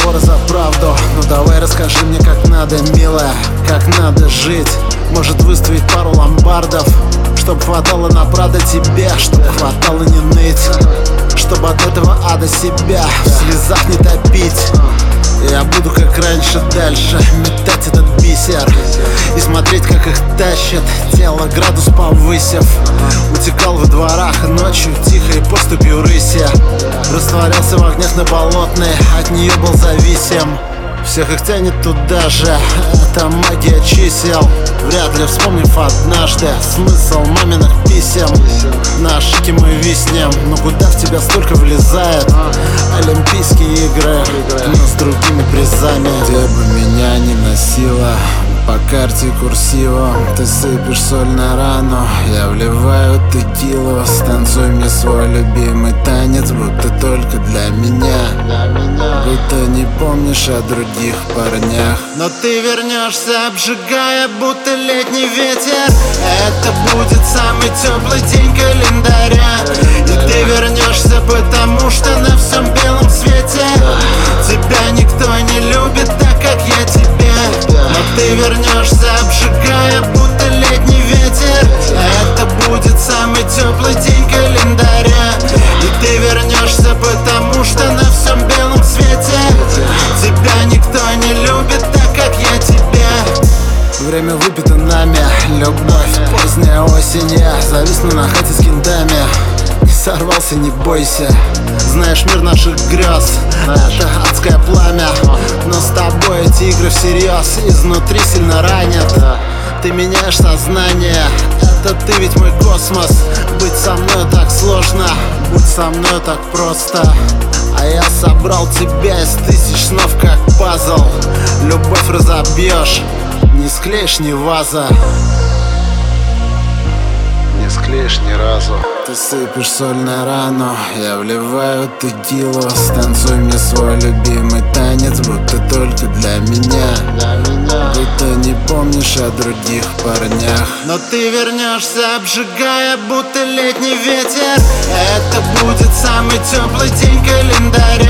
разговоры за правду. Ну давай расскажи мне, как надо, милая, как надо жить. Может выставить пару ломбардов, чтоб хватало на Прада тебе, чтоб хватало не ныть, чтобы от этого ада себя в слезах не топить. Я буду как раньше дальше метать этот бисер и смотреть, как их тащат, тело градус повысив. Утекал во дворах ночью тихо и поступью рыся. Растворялся в огнях на Болотной, от нее был зависим. Всех их тянет туда же, это магия чисел. Вряд ли вспомнив однажды смысл маминых писем. На ошибке мы виснем, но куда в тебя столько влезает? Олимпийские игры, но с другими призами. Где бы меня ни носило, по карте курсивом ты сыпешь соль на рану, я вливаю текилу. Станцуй мне свой любимый танец, будто только для меня, будто не помнишь о других парнях. Но ты вернешься, обжигая, будто летний ветер. Это будет самый теплый день календаря. И ты вернешься, потому что на всем белом свете тебя никто не любит так, как я тебя. Но ты вернешься, обжигая, будто летний ветер. Это будет самый теплый день календаря. И ты вернешься, потому что на всем белом свете тебя никто не любит так, как я тебя. Время выпито нами, любовь, поздняя осень. Я зависну на хате с кентами. Не сорвался, не бойся. Знаешь, мир наших грез — это адское пламя. Но с тобой эти игры всерьез изнутри сильно ранят. Ты меняешь сознание, это ты ведь мой космос. Быть со мной так сложно, будь со мной так просто. А я собрал тебя из тысяч снов, как пазл. Любовь разобьешь, не склеишь ни ваза, не склеишь ни разу. Ты сыпешь соль на рану, я вливаю текилу. Станцуй мне свой любимый танец, будто только для меня, будто не помнишь о других парнях. Но ты вернешься, обжигая, будто летний ветер. Это будет самый теплый день календаря.